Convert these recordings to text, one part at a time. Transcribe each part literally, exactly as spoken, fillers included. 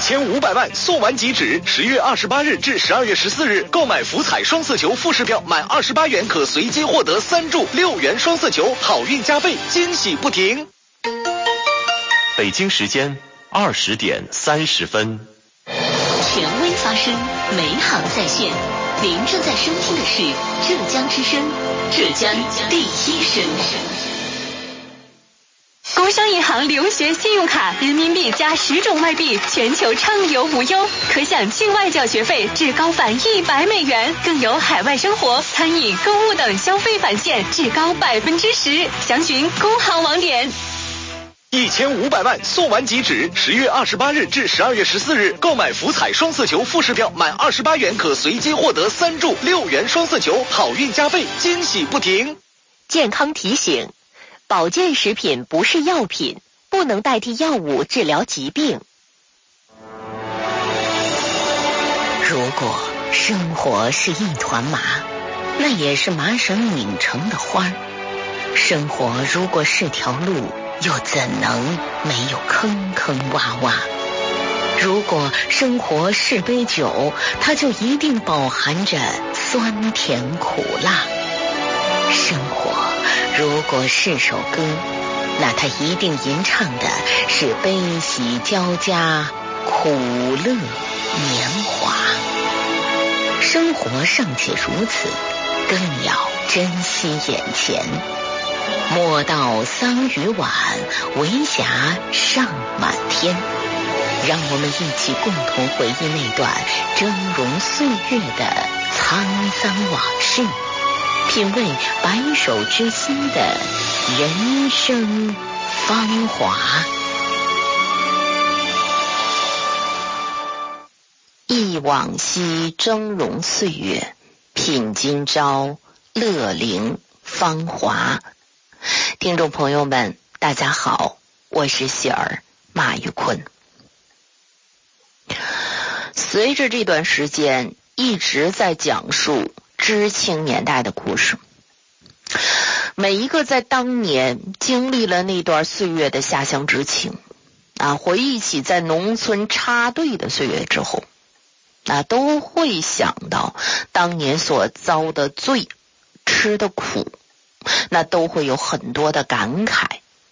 千五百万送完即止，十月二十八日至十二月十四日，购买福彩双色球复式票满二十八元可随机获得三注六元双色球，好运加倍，惊喜不停。 北京时间二十点三十分。 权威发声，美好在线。您正在收听的是浙江之声，浙江第一声。 工商银行留学信用卡，人民币加十种外币，全球畅游无忧，可享境外缴学费至高返一百美元，更有海外生活、餐饮、购物等消费返现至高百分之十。详询工行网点。 一千五百万送完即止，十月二十八日至十二月十四日，购买福彩双色球复式票满二十八元可随机获得三注六元双色球，好运加倍，惊喜不停。 健康提醒：保健食品不是药品，不能代替药物治疗疾病。如果生活是一团麻，那也是麻绳拧成的花儿。生活如果是条路，又怎能没有坑坑洼洼？如果生活是杯酒，它就一定饱含着酸甜苦辣。生活如果是首歌，那它一定吟唱的是悲喜交加，苦乐年华。生活尚且如此，更要珍惜眼前。莫道桑榆晚，为霞尚满天。让我们一起共同回忆那段峥嵘岁月的沧桑往事，品味白首之心的人生芳华。忆往昔峥嵘岁月，品今朝乐龄芳华。听众朋友们，大家好，我是喜儿马玉坤。随着这段时间一直在讲述知青年代的故事，每一个在当年经历了那段岁月的下乡知青啊，回忆起在农村插队的岁月之后啊，都会想到当年所遭的罪，吃的苦，那都会有很多的感慨。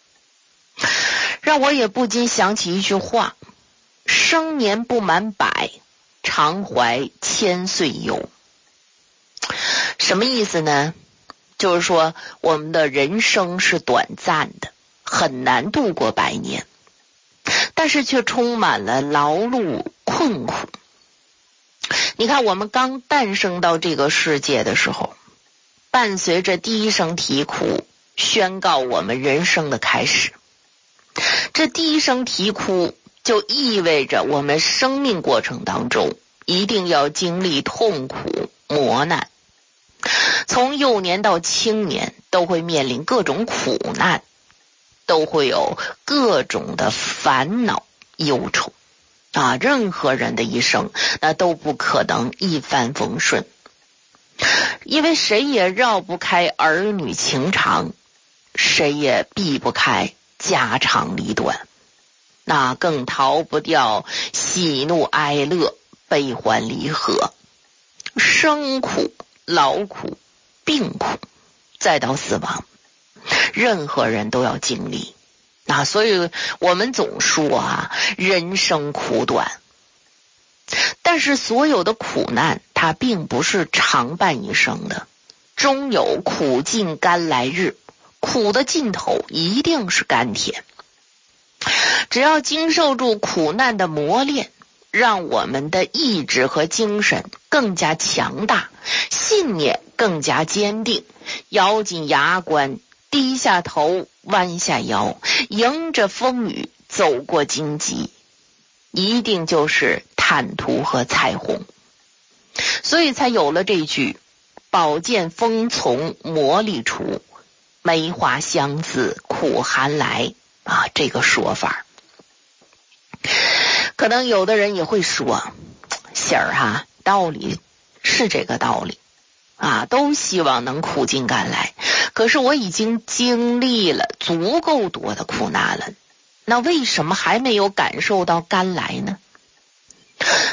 让我也不禁想起一句话：生年不满百，常怀千岁忧。什么意思呢？就是说我们的人生是短暂的，很难度过百年，但是却充满了劳碌困苦。你看，我们刚诞生到这个世界的时候，伴随着第一声啼哭，宣告我们人生的开始。这第一声啼哭就意味着我们生命过程当中一定要经历痛苦磨难，从幼年到青年都会面临各种苦难，都会有各种的烦恼忧愁啊！任何人的一生那都不可能一帆风顺，因为谁也绕不开儿女情长，谁也避不开家长里短，那更逃不掉喜怒哀乐，悲欢离合，生苦劳苦病苦，再到死亡，任何人都要经历。那所以我们总说啊，人生苦短，但是所有的苦难它并不是常伴一生的，终有苦尽甘来日，苦的尽头一定是甘甜。只要经受住苦难的磨练，让我们的意志和精神更加强大，信念更加坚定，咬紧牙关，低下头，弯下腰，迎着风雨，走过荆棘，一定就是坦途和彩虹。所以才有了这句宝剑锋从磨砺出，梅花香自苦寒来啊，这个说法。可能有的人也会说，喜儿哈，道理是这个道理啊，都希望能苦尽甘来，可是我已经经历了足够多的苦难了，那为什么还没有感受到甘来呢？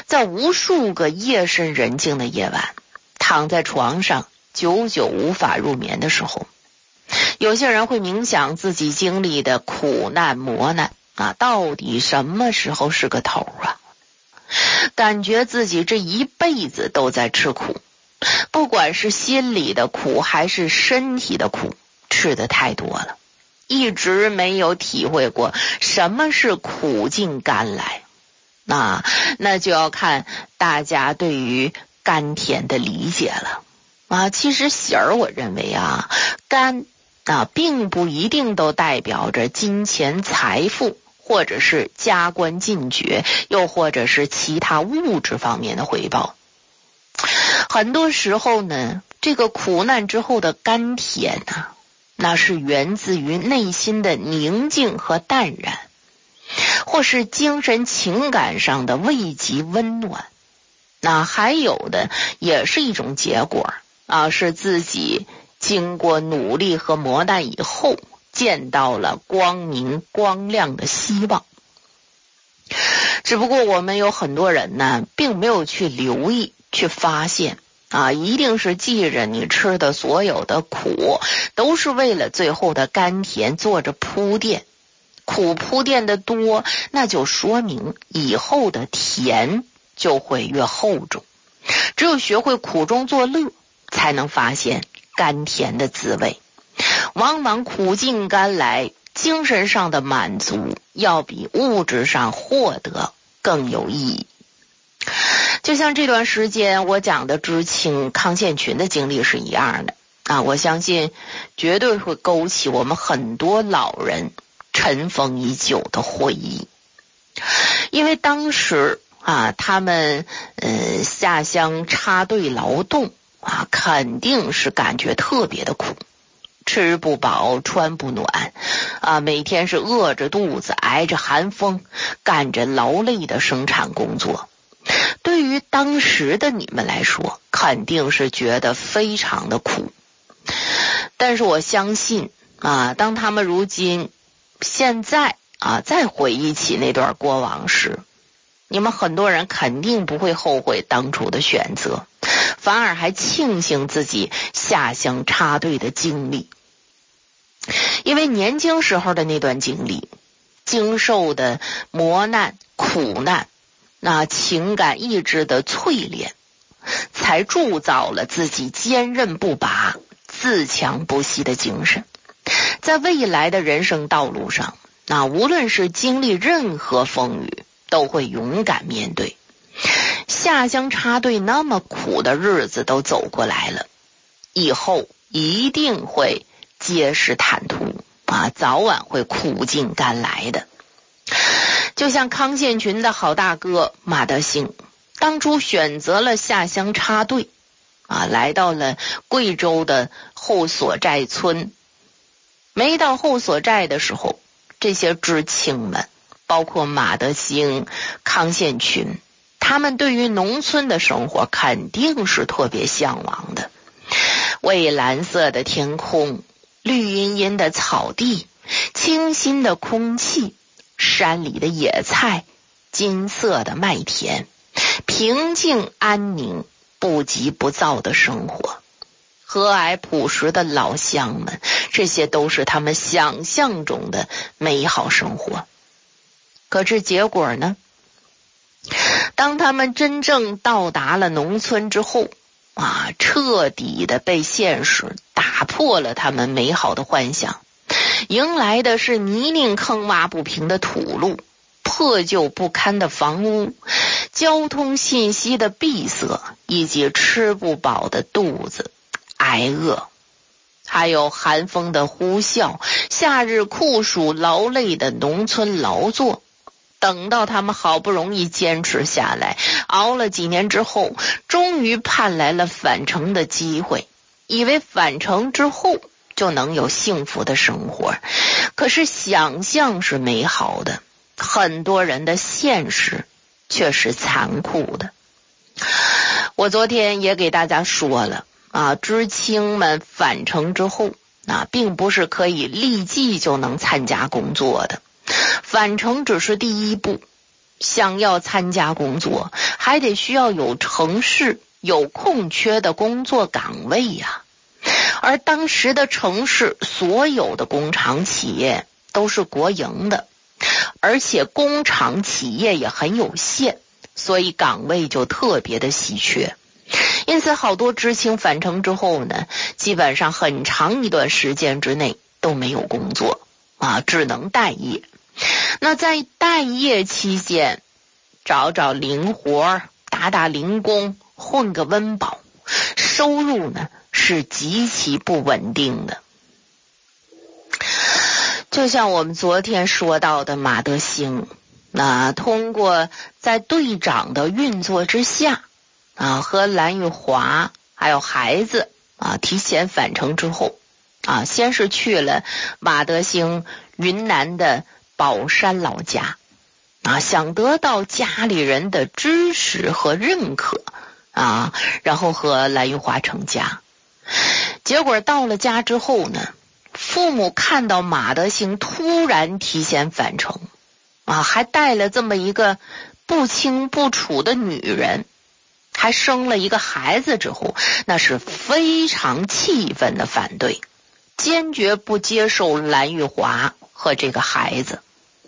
在无数个夜深人静的夜晚，躺在床上久久无法入眠的时候，有些人会冥想自己经历的苦难磨难啊，到底什么时候是个头啊？感觉自己这一辈子都在吃苦，不管是心里的苦还是身体的苦，吃的太多了，一直没有体会过什么是苦尽甘来。那那就要看大家对于甘甜的理解了啊。其实喜儿我认为啊，甘啊并不一定都代表着金钱财富，或者是加官进爵，又或者是其他物质方面的回报。很多时候呢，这个苦难之后的甘甜啊，那是源自于内心的宁静和淡然，或是精神情感上的慰藉温暖。那还有的也是一种结果啊，是自己经过努力和磨难以后见到了光明光亮的希望。只不过我们有很多人呢，并没有去留意去发现啊，一定是记着你吃的所有的苦都是为了最后的甘甜做着铺垫，苦铺垫的多，那就说明以后的甜就会越厚重。只有学会苦中作乐，才能发现甘甜的滋味。往往苦尽甘来，精神上的满足要比物质上获得更有意义。就像这段时间我讲的知青康宪群的经历是一样的啊，我相信绝对会勾起我们很多老人尘封已久的回忆。因为当时啊，他们呃下乡插队劳动啊，肯定是感觉特别的苦，吃不饱穿不暖啊，每天是饿着肚子挨着寒风干着劳累的生产工作。对于当时的你们来说，肯定是觉得非常的苦。但是我相信啊，当他们如今现在啊再回忆起那段过往时，你们很多人肯定不会后悔当初的选择，反而还庆幸自己下乡插队的经历。因为年轻时候的那段经历，经受的磨难苦难，那情感意志的淬炼，才铸造了自己坚韧不拔自强不息的精神。在未来的人生道路上，那无论是经历任何风雨，都会勇敢面对。下乡插队那么苦的日子都走过来了，以后一定会结实坦途啊，早晚会苦尽甘来的。就像康宪群的好大哥马德兴，当初选择了下乡插队啊，来到了贵州的后所寨村。没到后所寨的时候，这些知青们包括马德兴、康宪群，他们对于农村的生活肯定是特别向往的。蔚蓝色的天空，绿茵茵的草地，清新的空气，山里的野菜，金色的麦田，平静安宁，不急不躁的生活，和蔼朴实的老乡们，这些都是他们想象中的美好生活。可是结果呢？当他们真正到达了农村之后啊，彻底的被现实打破了他们美好的幻想，迎来的是泥泞坑洼不平的土路，破旧不堪的房屋，交通信息的闭塞，以及吃不饱的肚子，挨饿，还有寒风的呼啸，夏日酷暑劳累的农村劳作。等到他们好不容易坚持下来，熬了几年之后，终于盼来了返程的机会，以为返程之后就能有幸福的生活。可是想象是美好的，很多人的现实却是残酷的。我昨天也给大家说了啊，知青们返程之后啊，并不是可以立即就能参加工作的，返程只是第一步，想要参加工作，还还得需要有城市有空缺的工作岗位呀。而当时的城市所有的工厂企业都是国营的，而且工厂企业也很有限，所以岗位就特别的稀缺。因此好多知青返城之后呢，基本上很长一段时间之内都没有工作啊，只能待业。那在待业期间，找找零活，打打零工，混个温饱，收入呢是极其不稳定的。就像我们昨天说到的马德兴，那通过在队长的运作之下啊，和蓝玉华还有孩子啊提前返程之后啊，先是去了马德兴云南的保山老家啊，想得到家里人的支持和认可啊，然后和蓝玉华成家。结果到了家之后呢，父母看到马德兴突然提前返程啊，还带了这么一个不清不楚的女人，还生了一个孩子之后，那是非常气愤的反对，坚决不接受蓝玉华和这个孩子。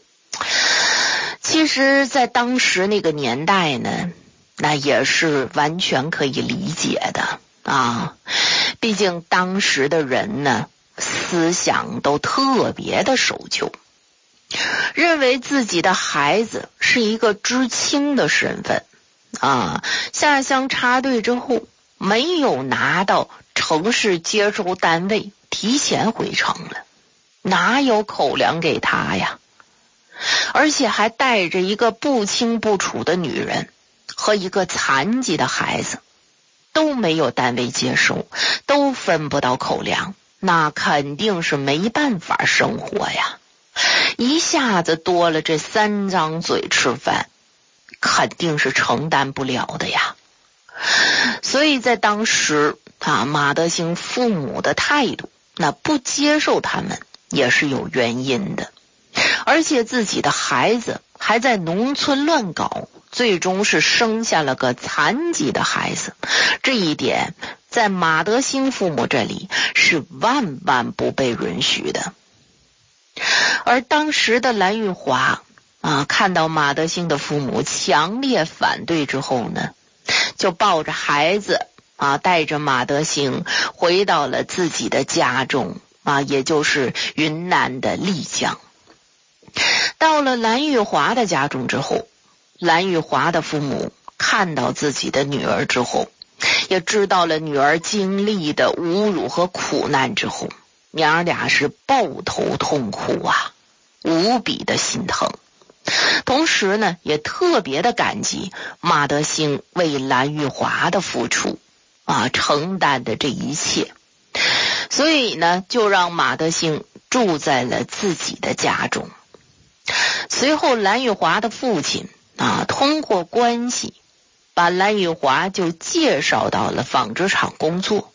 其实在当时那个年代呢，那也是完全可以理解的啊，毕竟当时的人呢，思想都特别的守旧，认为自己的孩子是一个知青的身份啊，下乡插队之后没有拿到城市接收单位，提前回城了，哪有口粮给他呀？而且还带着一个不清不楚的女人和一个残疾的孩子，都没有单位接收，都分不到口粮，那肯定是没办法生活呀。一下子多了这三张嘴吃饭，肯定是承担不了的呀。所以在当时啊，马德兴父母的态度，那不接受他们也是有原因的。而且自己的孩子还在农村乱搞，最终是生下了个残疾的孩子，这一点在马德兴父母这里是万万不被允许的。而当时的蓝玉华啊，看到马德兴的父母强烈反对之后呢，就抱着孩子啊，带着马德兴回到了自己的家中啊，也就是云南的丽江。到了蓝玉华的家中之后，蓝玉华的父母看到自己的女儿之后，也知道了女儿经历的侮辱和苦难之后，娘俩是抱头痛哭啊，无比的心疼。同时呢，也特别的感激马德兴为蓝玉华的付出啊，承担的这一切。所以呢，就让马德兴住在了自己的家中。随后蓝玉华的父亲啊，通过关系把蓝玉华就介绍到了纺织厂工作。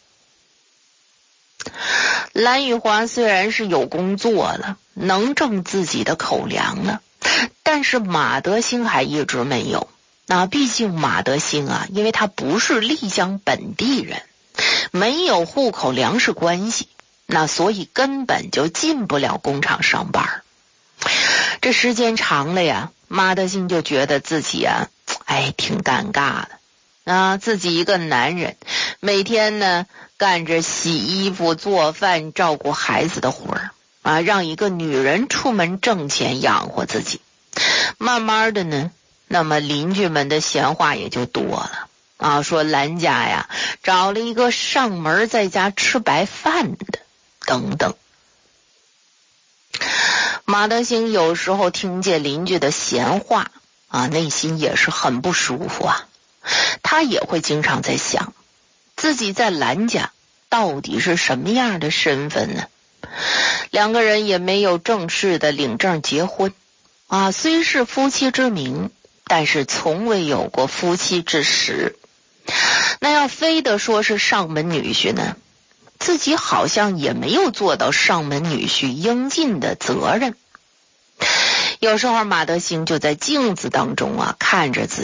蓝玉华虽然是有工作了，能挣自己的口粮了，但是马德兴还一直没有。那毕竟马德兴啊，因为他不是丽江本地人，没有户口粮食关系，那所以根本就进不了工厂上班。这时间长了呀，马德兴就觉得自己啊，哎，挺尴尬的啊，自己一个男人，每天呢干着洗衣服、做饭、照顾孩子的活儿啊，让一个女人出门挣钱养活自己。慢慢的呢，那么邻居们的闲话也就多了啊，说蓝家呀找了一个上门在家吃白饭的等等。马德兴有时候听见邻居的闲话啊，内心也是很不舒服啊。他也会经常在想，自己在蓝家到底是什么样的身份呢？两个人也没有正式的领证结婚啊，虽是夫妻之名，但是从未有过夫妻之实。那要非得说是上门女婿呢，自己好像也没有做到上门女婿应尽的责任。有时候马德兴就在镜子当中啊看着自己，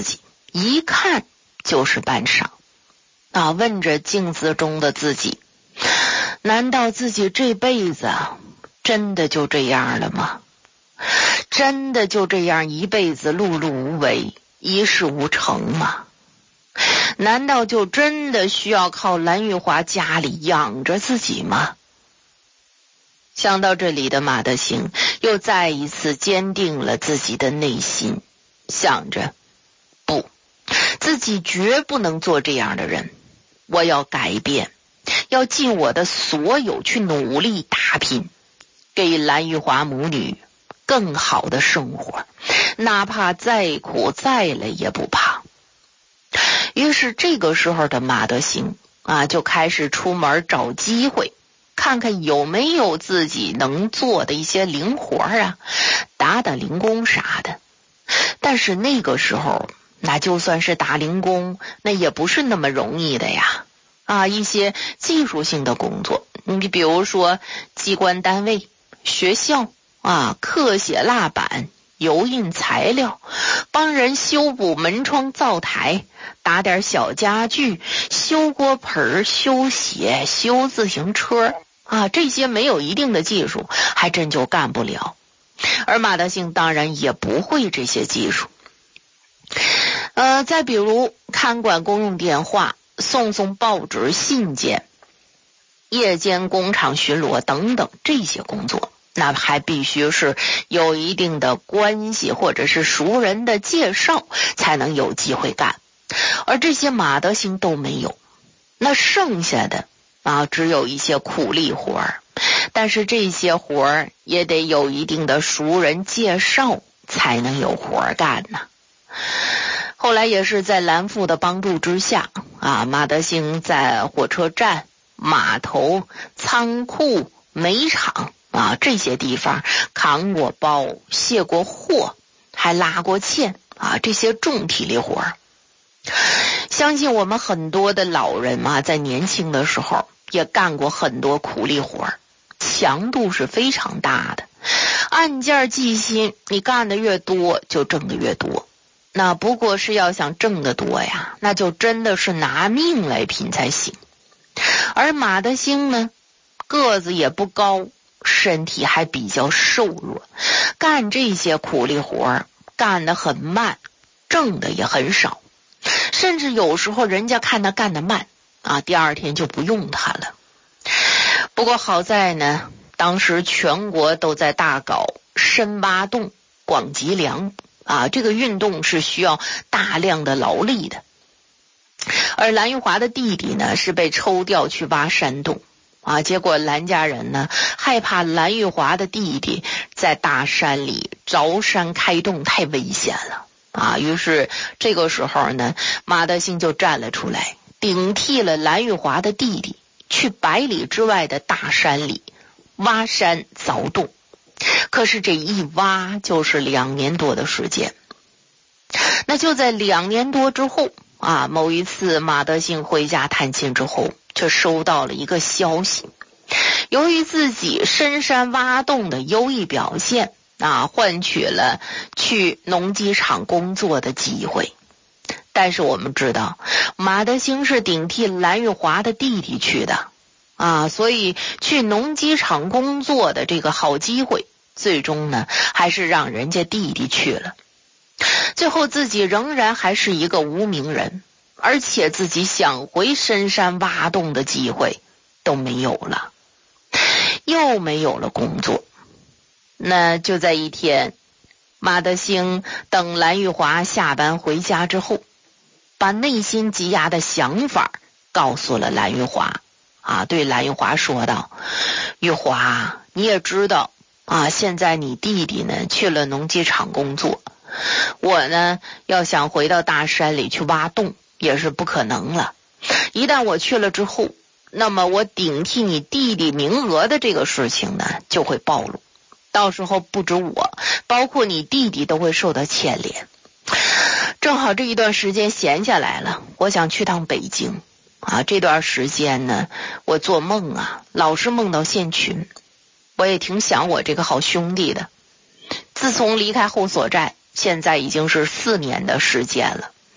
一看就是半晌。啊，问着镜子中的自己，难道自己这辈子真的就这样了吗？真的就这样一辈子碌碌无为，一事无成吗？难道就真的需要靠蓝玉华家里养着自己吗？想到这里的马德兴又再一次坚定了自己的内心，想着不，自己绝不能做这样的人，我要改变，要尽我的所有去努力打拼，给蓝玉华母女更好的生活，哪怕再苦再累也不怕。于是这个时候的马德兴啊，就开始出门找机会，看看有没有自己能做的一些零活啊，打打零工啥的。但是那个时候，那就算是打零工，那也不是那么容易的呀。啊，一些技术性的工作，你比如说机关单位、学校啊，刻写蜡板、油印材料，帮人修补门窗灶台，打点小家具，修锅盆、修鞋、修自行车啊，这些没有一定的技术还真就干不了。而马德兴当然也不会这些技术。呃，再比如看管公用电话、送送报纸信件、夜间工厂巡逻等等这些工作，那还必须是有一定的关系或者是熟人的介绍才能有机会干，而这些马德兴都没有。那剩下的啊，只有一些苦力活儿，但是这些活儿也得有一定的熟人介绍才能有活儿干呢。后来也是在蓝父的帮助之下啊，马德兴在火车站、码头、仓库、煤厂啊这些地方扛过包、卸过货，还拉过纤啊，这些重体力活儿。相信我们很多的老人嘛，在年轻的时候也干过很多苦力活儿，强度是非常大的，按件计薪，你干的越多就挣的越多。那不过是要想挣得多呀，那就真的是拿命来拼才行。而马德兴呢，个子也不高，身体还比较瘦弱，干这些苦力活干得很慢，挣的也很少，甚至有时候人家看他干得慢啊，第二天就不用他了。不过好在呢，当时全国都在大搞深挖洞、广积粮啊，这个运动是需要大量的劳力的。而蓝玉华的弟弟呢，是被抽调去挖山洞啊，结果蓝家人呢害怕蓝玉华的弟弟在大山里凿山开洞太危险了啊，于是这个时候呢，马德兴就站了出来，顶替了蓝玉华的弟弟，去百里之外的大山里挖山凿洞。可是这一挖就是两年多的时间。那就在两年多之后啊，某一次马德兴回家探亲之后，却收到了一个消息，由于自己深山挖洞的优异表现啊，换取了去农机厂工作的机会。但是我们知道，马德兴是顶替蓝玉华的弟弟去的啊，所以去农机厂工作的这个好机会，最终呢，还是让人家弟弟去了。最后自己仍然还是一个无名人，而且自己想回深山挖洞的机会都没有了，又没有了工作。那就在一天，马德兴等蓝玉华下班回家之后，把内心积压的想法告诉了蓝玉华啊，对蓝玉华说道：玉华，你也知道啊，现在你弟弟呢去了农机厂工作，我呢要想回到大山里去挖洞也是不可能了。一旦我去了之后，那么我顶替你弟弟名额的这个事情呢就会暴露，到时候不止我，包括你弟弟都会受到牵连。正好这一段时间闲下来了，我想去趟北京啊。这段时间呢，我做梦啊，老是梦到县群，我也挺想我这个好兄弟的。自从离开后所寨，现在已经是四年的时间了，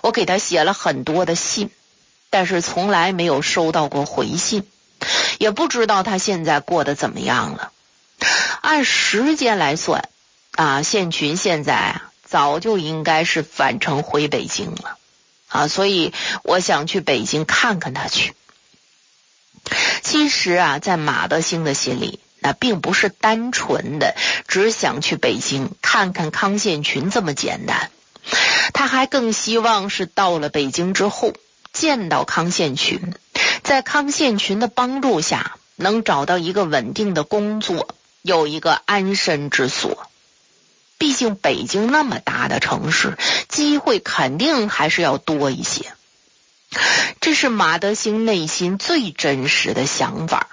我给他写了很多的信，但是从来没有收到过回信，也不知道他现在过得怎么样了。按时间来算啊，宪群现在啊早就应该是返程回北京了啊，所以我想去北京看看他去。其实啊，在马德兴的心里，那并不是单纯的只想去北京看看康宪群这么简单，他还更希望是到了北京之后见到康宪群，在康宪群的帮助下能找到一个稳定的工作，有一个安身之所。毕竟北京那么大的城市，机会肯定还是要多一些。这是马德兴内心最真实的想法。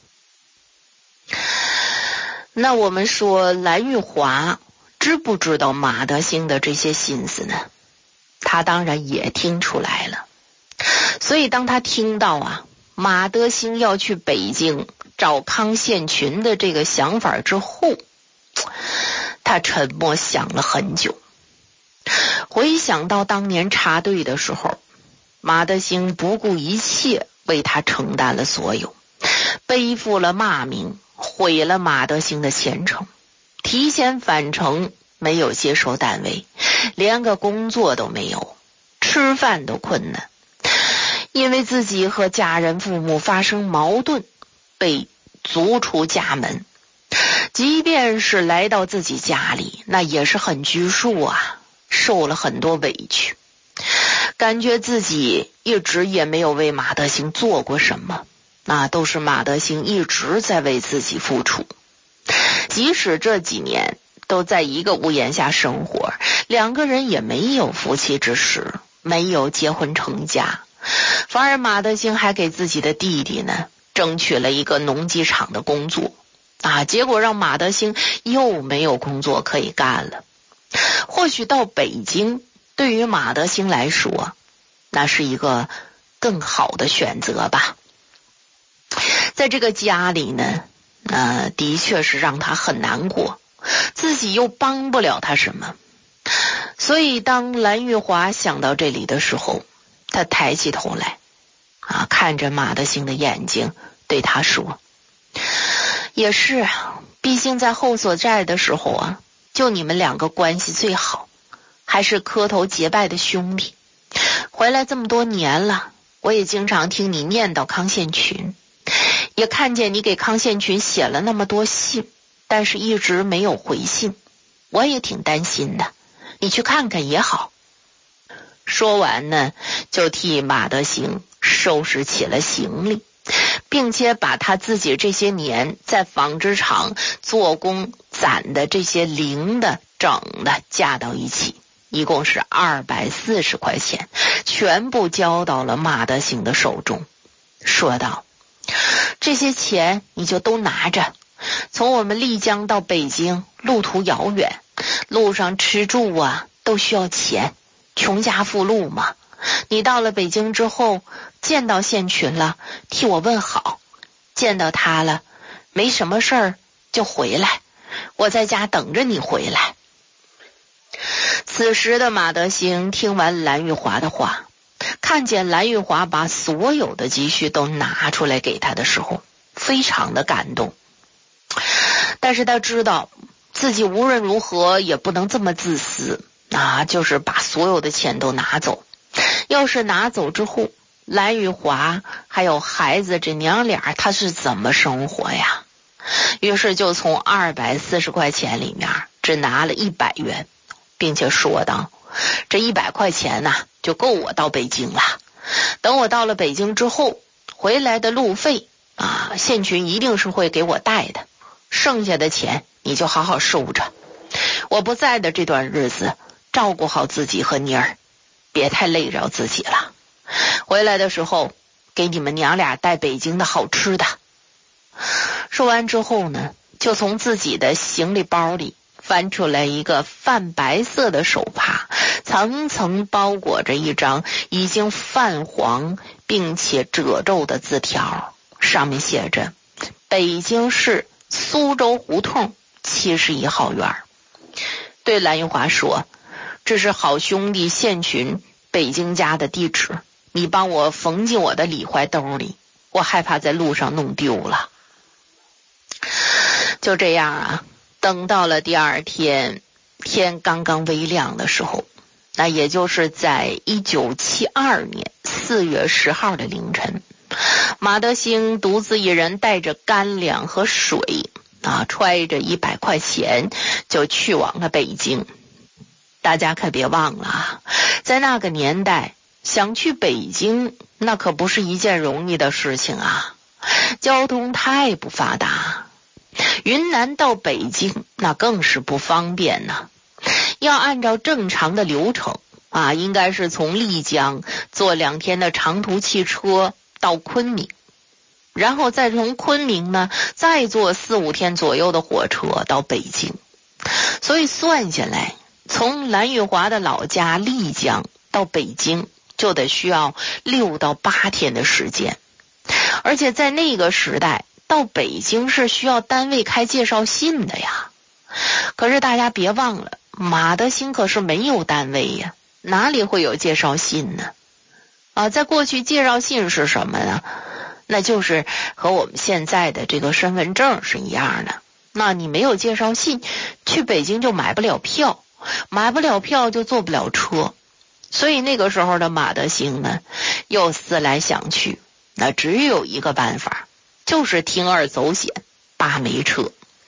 那我们说蓝玉华知不知道马德兴的这些心思呢？他当然也听出来了。所以当他听到啊马德兴要去北京找康宪群的这个想法之后，他沉默想了很久。回想到当年插队的时候，马德兴不顾一切为他承担了所有，背负了骂名，毁了马德兴的前程，提前返程，没有接受单位，连个工作都没有，吃饭都困难，因为自己和家人父母发生矛盾，被逐出家门。即便是来到自己家里，那也是很拘束啊，受了很多委屈，感觉自己一直也没有为马德兴做过什么，那都是马德兴一直在为自己付出。即使这几年都在一个屋檐下生活，两个人也没有夫妻之实，没有结婚成家，反而马德兴还给自己的弟弟呢争取了一个农机厂的工作啊，结果让马德兴又没有工作可以干了。或许到北京对于马德兴来说，那是一个更好的选择吧。在这个家里呢，呃，的确是让他很难过，自己又帮不了他什么。所以当蓝玉华想到这里的时候，他抬起头来啊，看着马德兴的眼睛，对他说，也是啊，毕竟在后所在的时候啊，就你们两个关系最好，还是磕头结拜的兄弟。回来这么多年了，我也经常听你念叨康宪群，也看见你给康宪群写了那么多信，但是一直没有回信，我也挺担心的，你去看看也好。说完呢，就替马德兴收拾起了行李，并且把他自己这些年在纺织厂做工攒的这些零的整的加到一起，一共是二百四十块钱，全部交到了马德兴的手中，说道，这些钱你就都拿着，从我们丽江到北京路途遥远，路上吃住啊都需要钱，穷家富路嘛，你到了北京之后见到宪群了，替我问好，见到他了没什么事儿就回来，我在家等着你回来。此时的马德兴听完蓝玉华的话，看见蓝玉华把所有的积蓄都拿出来给他的时候，非常的感动。但是他知道自己无论如何也不能这么自私啊，就是把所有的钱都拿走。要是拿走之后，蓝玉华还有孩子这娘俩他是怎么生活呀？于是就从二百四十块钱里面只拿了一百元，并且说道，这一百块钱呢就够我到北京了，等我到了北京之后，回来的路费啊，宪群一定是会给我带的，剩下的钱你就好好收着，我不在的这段日子照顾好自己和妮儿，别太累着自己了，回来的时候给你们娘俩带北京的好吃的。说完之后呢，就从自己的行李包里翻出来一个泛白色的手帕，层层包裹着一张已经泛黄并且褶皱的字条，上面写着北京市苏州胡同七十一号院。对蓝玉华说，这是好兄弟宪群北京家的地址，你帮我缝进我的里怀兜里，我害怕在路上弄丢了。就这样啊，等到了第二天天刚刚微亮的时候，那也就是在一九七二年四月十号的凌晨，马德兴独自一人带着干粮和水啊，揣着一百块钱就去往了北京。大家可别忘了啊，在那个年代想去北京那可不是一件容易的事情啊，交通太不发达，云南到北京那更是不方便呢。要按照正常的流程啊，应该是从丽江坐两天的长途汽车到昆明，然后再从昆明呢再坐四五天左右的火车到北京。所以算下来，从蓝玉华的老家丽江到北京就得需要六到八天的时间。而且在那个时代，到北京是需要单位开介绍信的呀。可是大家别忘了，马德兴可是没有单位呀，哪里会有介绍信呢？啊，在过去介绍信是什么呢？那就是和我们现在的这个身份证是一样的。那你没有介绍信，去北京就买不了票，买不了票就坐不了车。所以那个时候的马德兴呢，又思来想去，那只有一个办法，就是铤而走险，扒煤车。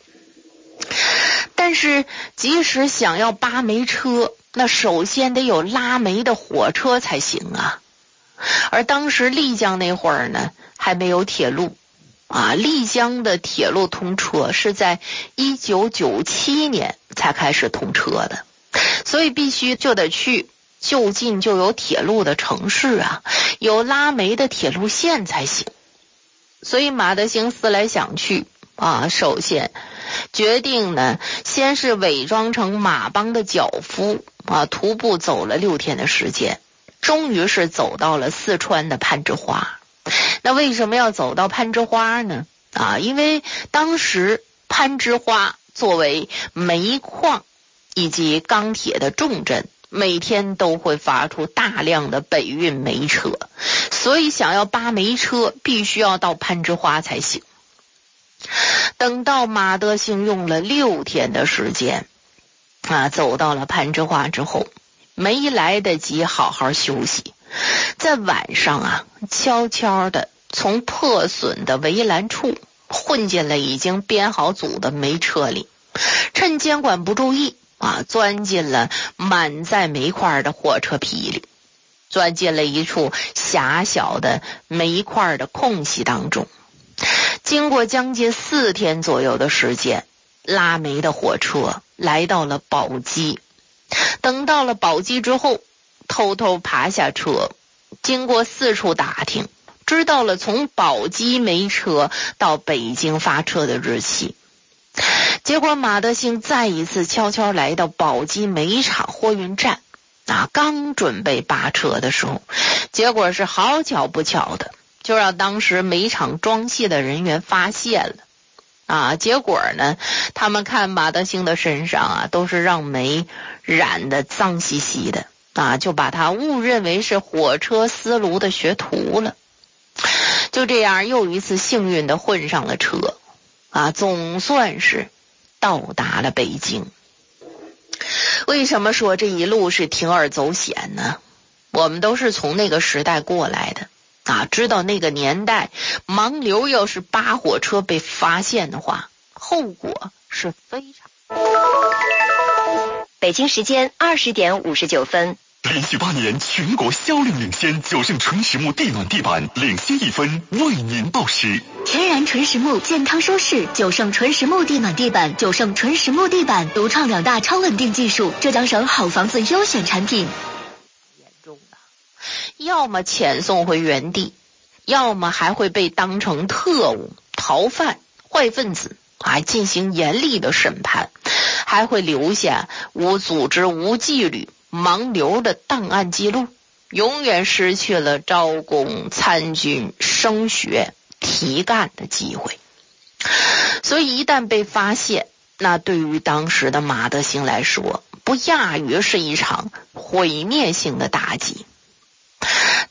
但是即使想要扒煤车，那首先得有拉煤的火车才行啊。而当时丽江那会儿呢，还没有铁路啊，丽江的铁路通车是在一九九七年才开始通车的，所以必须就得去就近就有铁路的城市啊，有拉煤的铁路线才行。所以马德兴思来想去啊，首先决定呢，先是伪装成马帮的脚夫啊，徒步走了六天的时间，终于是走到了四川的攀枝花。那为什么要走到攀枝花呢？啊，因为当时攀枝花作为煤矿以及钢铁的重镇，每天都会发出大量的北运煤车，所以想要扒煤车必须要到攀枝花才行。等到马德兴用了六天的时间啊，走到了攀枝花之后，没来得及好好休息，在晚上啊，悄悄的从破损的围栏处混进了已经编好组的煤车里，趁监管不注意啊，钻进了满载煤块的火车皮里，钻进了一处狭小的煤块的空隙当中。经过将近四天左右的时间，拉煤的火车来到了宝鸡。等到了宝鸡之后，偷偷爬下车，经过四处打听，知道了从宝鸡煤车到北京发车的日期。结果马德兴再一次悄悄来到宝鸡煤厂货运站啊，刚准备扒车的时候，结果是好巧不巧的，就让当时煤厂装卸的人员发现了啊。结果呢，他们看马德兴的身上啊都是让煤染的脏兮兮的啊，就把他误认为是火车司炉的学徒了。就这样又一次幸运的混上了车啊，总算是到达了北京。为什么说这一路是铤而走险呢？我们都是从那个时代过来的啊，知道那个年代盲流要是扒火车被发现的话，后果是非常。 北京时间二十点五十九分。 连续八年全国销量领先，九盛纯实木地暖地板领先一分，为您报时。 天然纯实木，健康舒适，九盛纯实木地暖地板，九盛纯实木地板独创两大超稳定技术，浙江省好房子优选产品。 严重的，要么遣送回原地，要么还会被当成特务、逃犯、坏分子，还进行严厉的审判，还会留下无组织、无纪律、盲流的档案记录，永远失去了招工、参军、升学、提干的机会。所以一旦被发现，那对于当时的马德兴来说，不亚于是一场毁灭性的打击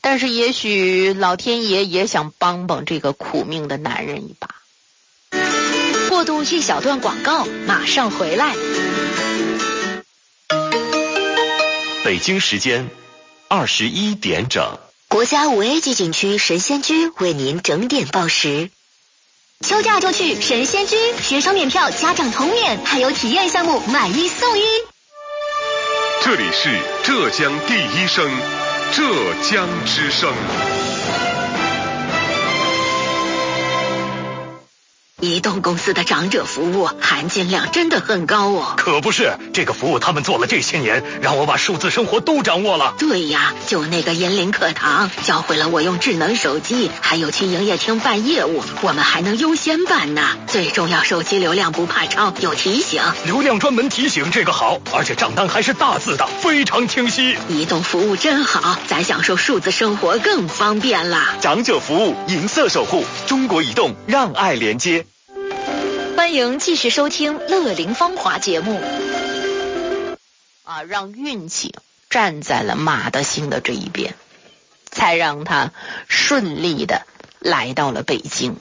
但是也许老天爷也想帮帮这个苦命的男人一把。 过渡一小段广告，马上回来。 北京时间二十一点整。 国家五 A 级景区神仙居为您整点报时。休假就去神仙居，学生免票，家长同免，还有体验项目买一送一。 这里是浙江第一声，浙江之声。 移动公司的长者服务含金量真的很高哦。 可不是，这个服务他们做了这些年，让我把数字生活都掌握了。 对呀，就那个银林课堂，教会了我用智能手机，还有去营业厅办业务，我们还能优先办呢。最重要，手机流量不怕超，有提醒。 流量专门提醒，这个好，而且账单还是大字的，非常清晰。 移动服务真好，咱享受数字生活更方便啦。 长者服务，银色守护，中国移动，让爱连接。 欢迎继续收听《乐龄芳华》节目。 啊，让运气站在了马德兴的这一边，才让他顺利的来到了北京。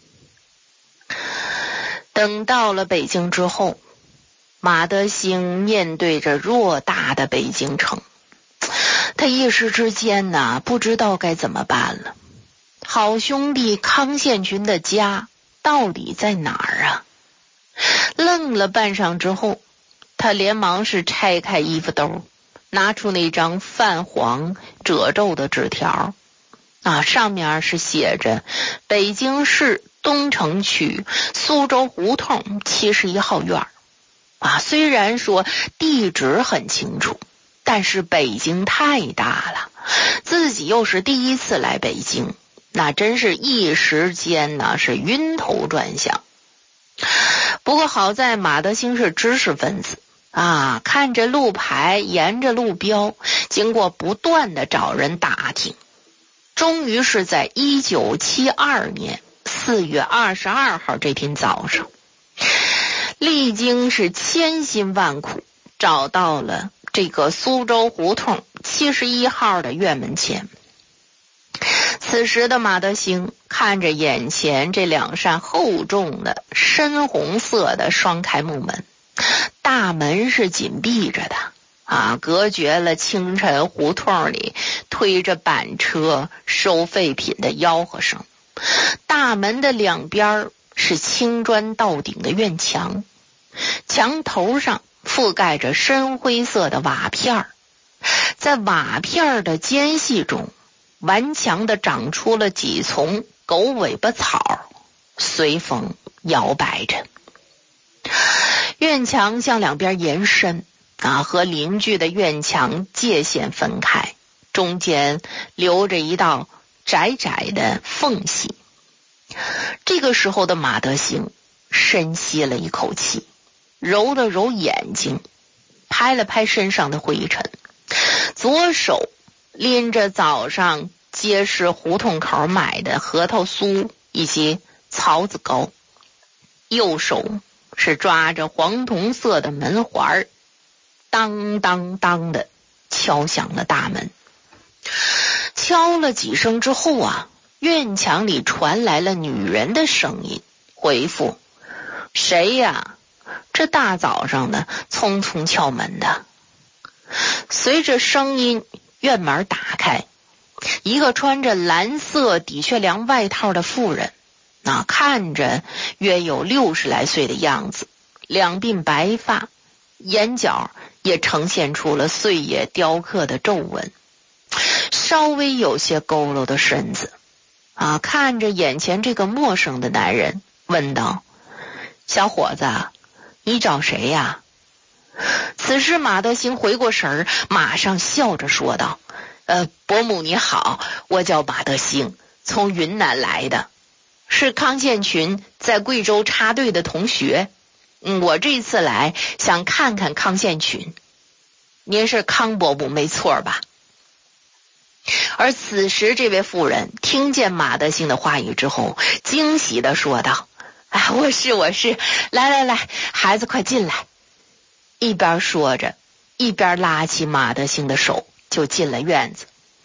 等到了北京之后，马德兴面对着偌大的北京城，他一时之间呢，不知道该怎么办了。好兄弟康宪群的家到底在哪儿啊？愣了半晌之后，他连忙是拆开衣服兜，拿出那张泛黄褶皱的纸条啊，上面是写着北京市东城区苏州胡同七十一号院啊。虽然说地址很清楚，但是北京太大了，自己又是第一次来北京，那真是一时间呢是晕头转向。不过好在马德兴是知识分子啊，看着路牌，沿着路标，经过不断的找人打听，终于是在一九七二年四月二十二号这天早上，历经是千辛万苦，找到了这个苏州胡同七十一号的院门前。此时的马德兴看着眼前这两扇厚重的深红色的双开木门，大门是紧闭着的啊，隔绝了清晨胡同里推着板车收废品的吆喝声。大门的两边是青砖到顶的院墙，墙头上覆盖着深灰色的瓦片，在瓦片的间隙中，顽强地长出了几丛狗尾巴草，随风摇摆着。院墙向两边延伸啊，和邻居的院墙界限分开，中间留着一道窄窄的缝隙。这个时候的马德兴深吸了一口气，揉了揉眼睛，拍了拍身上的灰尘，左手拎着早上街市胡同口买的核桃酥以及槽子糕，右手是抓着黄铜色的门环，当当当的敲响了大门。敲了几声之后啊，院墙里传来了女人的声音，回复：谁呀？这大早上的匆匆敲门的。随着声音，院门打开，一个穿着蓝色的确良外套的妇人，那看着约有六十来岁的样子，两鬓白发，眼角也呈现出了岁月雕刻的皱纹，稍微有些佝偻的身子啊，看着眼前这个陌生的男人，问道：小伙子，你找谁呀？此时马德兴回过神儿，马上笑着说道：呃，伯母你好，我叫马德兴，从云南来的，是康宪群在贵州插队的同学。嗯，我这次来想看看康宪群。您是康伯母没错吧？而此时这位妇人听见马德兴的话语之后，惊喜地说道：啊，我是我是，来来来，孩子快进来。一边说着，一边拉起马德兴的手就进了院子。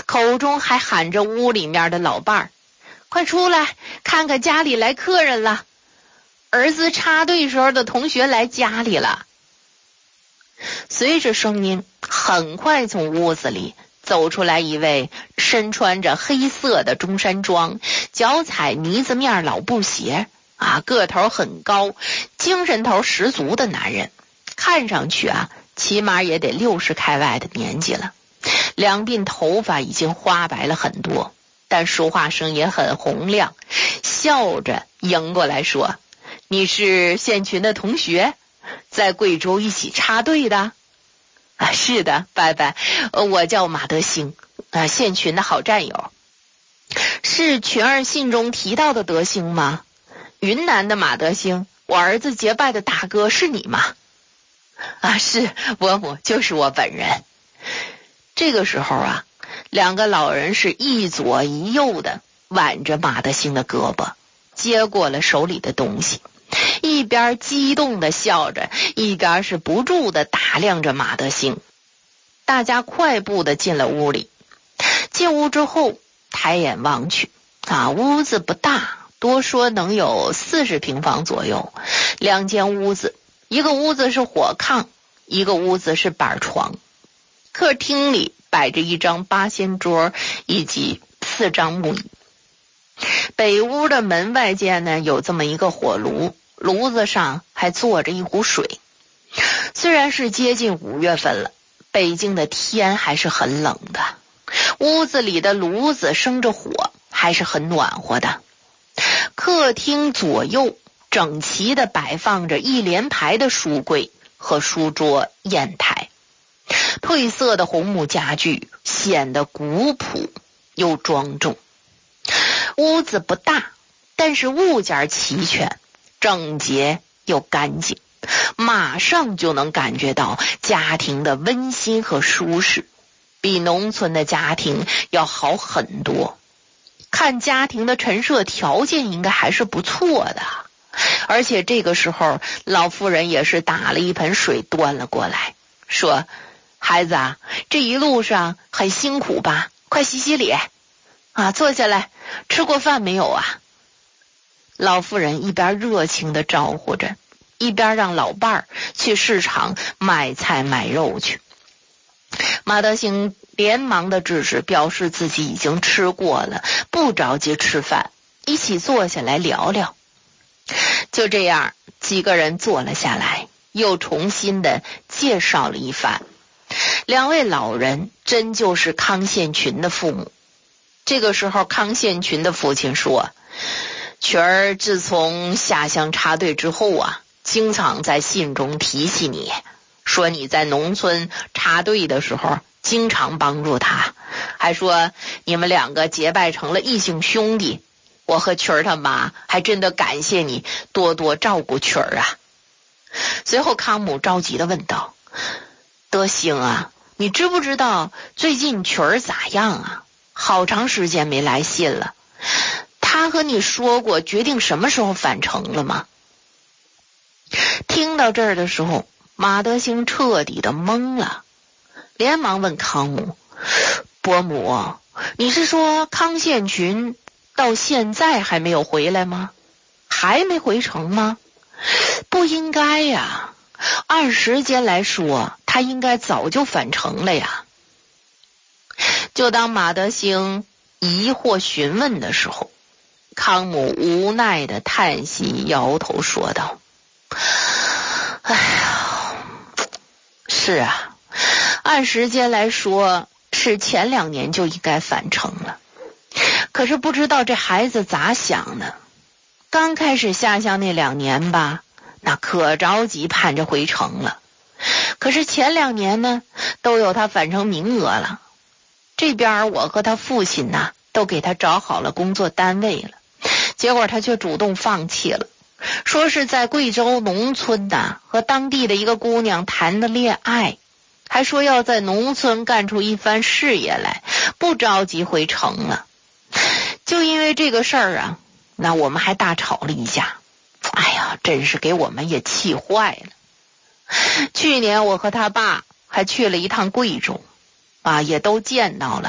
口中还喊着屋里面的老伴儿：“快出来，看看家里来客人了，儿子插队时候的同学来家里了。”随着声音，很快从屋子里走出来一位身穿着黑色的中山装，脚踩呢子面老布鞋啊，个头很高，精神头十足的男人，看上去啊，起码也得六十开外的年纪了。两鬓头发已经花白了很多，但说话声也很洪亮，笑着迎过来说：“你是县群的同学，在贵州一起插队的？”“啊，是的，伯伯，我叫马德兴，啊，县群的好战友。”“是群儿信中提到的德兴吗？云南的马德兴，我儿子结拜的大哥，是你吗？”“啊，是，伯母，就是我本人。”这个时候啊，两个老人是一左一右的挽着马德兴的胳膊，接过了手里的东西，一边激动的笑着，一边是不住的打量着马德兴。大家快步的进了屋里。进屋之后，抬眼望去啊，屋子不大，多说能有四十平方左右，两间屋子，一个屋子是火炕，一个屋子是板床。客厅里摆着一张八仙桌以及四张木椅。北屋的门外间呢，有这么一个火炉，炉子上还坐着一壶水。虽然是接近五月份了，北京的天还是很冷的，屋子里的炉子生着火，还是很暖和的。客厅左右整齐地摆放着一连排的书柜和书桌砚台，褪色的红木家具显得古朴又庄重。屋子不大，但是物件齐全，整洁又干净，马上就能感觉到家庭的温馨和舒适，比农村的家庭要好很多。看家庭的陈设条件应该还是不错的，而且这个时候老妇人也是打了一盆水端了过来，说：“孩子啊，这一路上很辛苦吧？快洗洗脸啊，坐下来，吃过饭没有啊？”老妇人一边热情地招呼着，一边让老伴儿去市场买菜买肉去。马德兴连忙的制止，表示自己已经吃过了，不着急吃饭，一起坐下来聊聊。就这样，几个人坐了下来，又重新的介绍了一番。两位老人真就是康宪群的父母。这个时候，康宪群的父亲说：“群儿自从下乡插队之后啊，经常在信中提起你，说你在农村插队的时候经常帮助他，还说你们两个结拜成了异姓兄弟。我和群儿他妈还真的感谢你多多照顾群儿啊。”随后康母着急的问道：“德兴啊，你知不知道最近群儿咋样啊？好长时间没来信了。他和你说过决定什么时候返程了吗？”听到这儿的时候，马德兴彻底的懵了，连忙问康母：“伯母，你是说康宪群到现在还没有回来吗？还没回城吗？不应该呀，按时间来说，他应该早就返程了呀。”就当马德兴疑惑询问的时候，康母无奈的叹息，摇头说道：“哎呀，是啊，按时间来说是前两年就应该返程了，可是不知道这孩子咋想的。刚开始下乡那两年吧，那可着急盼着回城了，可是前两年呢，都有他返程名额了。这边我和他父亲呢，都给他找好了工作单位了，结果他却主动放弃了，说是在贵州农村的和当地的一个姑娘谈的恋爱，还说要在农村干出一番事业来，不着急回城了。就因为这个事儿啊，那我们还大吵了一架，哎呀，真是给我们也气坏了。去年我和他爸还去了一趟贵州啊，也都见到了